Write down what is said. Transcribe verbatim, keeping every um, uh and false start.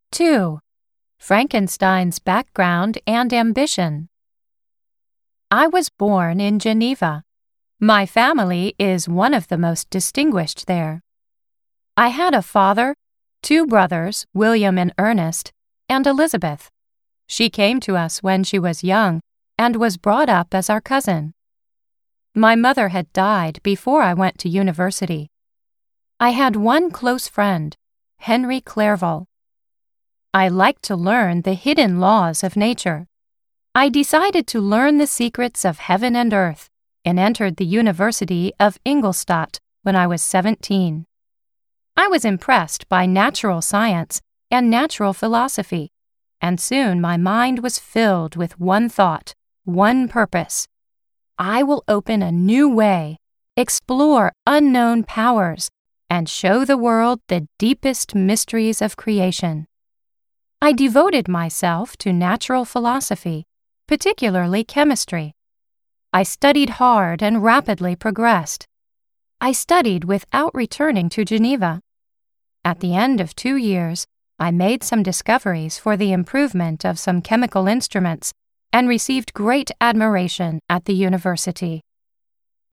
two. Frankenstein's background and ambition. I was born in Geneva. My family is one of the most distinguished there. I had a father, two brothers, William and Ernest, and Elizabeth. She came to us when she was young and was brought up as our cousin. My mother had died before I went to university. I had one close friend, Henry Clerval. I liked to learn the hidden laws of nature. I decided to learn the secrets of heaven and earth and entered the University of Ingolstadt when I was seventeen. I was impressed by natural science and natural philosophy, and soon my mind was filled with one thought, one purpose. I will open a new way, explore unknown powers, and show the world the deepest mysteries of creation. I devoted myself to natural philosophy, particularly chemistry. I studied hard and rapidly progressed. I studied without returning to Geneva. At the end of two years, I made some discoveries for the improvement of some chemical instruments and received great admiration at the university.